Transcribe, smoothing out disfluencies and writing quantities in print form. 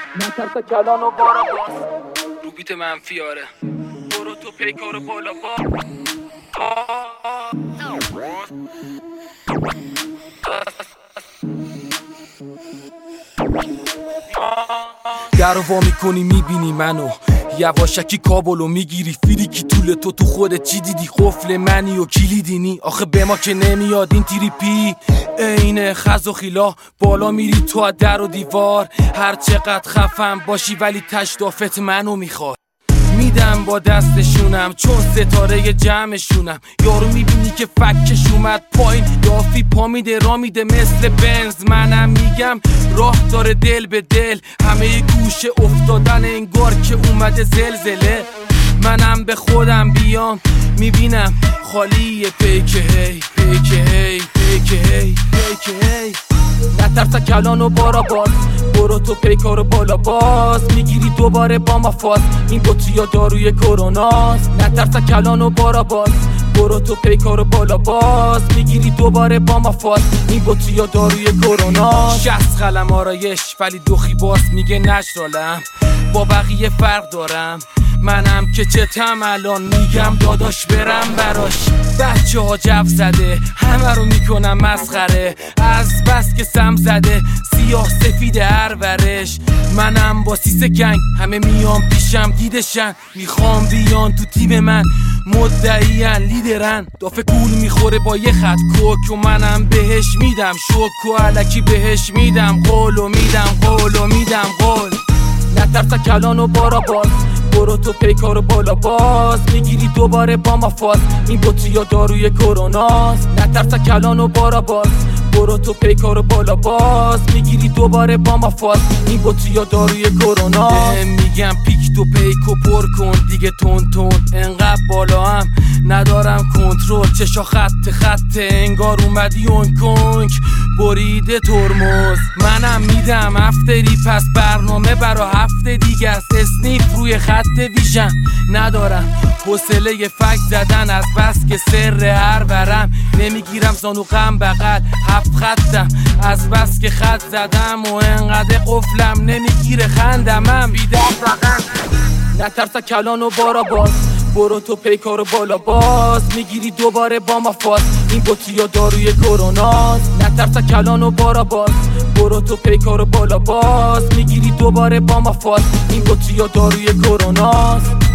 نترسا کلان و بارا باز رو بیت منفی آره برو تو پیکار بالا با در رو وا میکنی میبینی منو یواشکی کابلو میگیری فریکی طول تو خودت چی دیدی قفل منی و کلیدینی آخه به ما که نمیاد این تریپی عین خز و خیلا بالا میری تو از در و دیوار هر چقدر خفم باشی ولی تشدافت منو میخواد میدم با دستشونم چون ستاره جمعشونم یارو میبینی که فکش اومد پایین دافی پا میده را میده مثل بنز منم میگم راه داره دل به دل همه گوشه افتادن انگار که اومده زلزله منم به خودم بیام میبینم خالی پیکه هی پیکه هی پیکه هی پیکه هی نترسا کلان و بارا باز برو تو پیکارو بالا باز میگیری دوباره با ما فاز این بطری یا داروی کروناست نترسا کلان و بارا باز برو تو پیکارو بالا باز میگیری دوباره با ما فاز این بطری یا داروی کروناست 60 قلم آرایش ولی دوخی باز میگه نشرالم با بقیه فرق دارم منم که چتم الان میگم داداش برم براش بچه ها جو زده همه رو میکنم مسخره از بس که سم زده سیاه سفید هر ورش منم با سیس گنگ همه میام پیشم دیدشن میخوام بیان تو تیم من مدعیان لیدرن دافه گول میخوره با یه خط کوک و منم بهش میدم شوک و علکی بهش میدم قول و میدم قول و میدم قول نترسا کلان و بارا باز برو تو پیکارو بالا باز میگیری دوباره با ما فاز این بطری یا داروی کروناست نترسا کلان و بارا باز برو تو پیکارو بالا باز میگیری دوباره با ما فاز این بطری یا داروی کروناست میگم پیک تو پیکو پر کن دیگه تون تون انقدر بالا هم ندارم کنترل چشا خط خط انگار اومدی اونکونک بریده ترمز منم میدم افتری پس برنامه برا هفته دیگه است اسنیف روی خط ویژن ندارم حوصله فک زدن از بس که سر هر ورم نمیگیرم زانو غم بغل 7 خطم از بس که خط زدم و انقدر قفلم نمیگیره خندمم بیدم فقط نترسا کلان و بارا باز برو تو پیکارو بالا باز میگیری دوباره با ما فاز این بطری یا داروی کروناست نترسا کلان و بارا باز برو تو پیکارو بالا باز میگیری دوباره با ما فاز این بطری یا داروی کروناست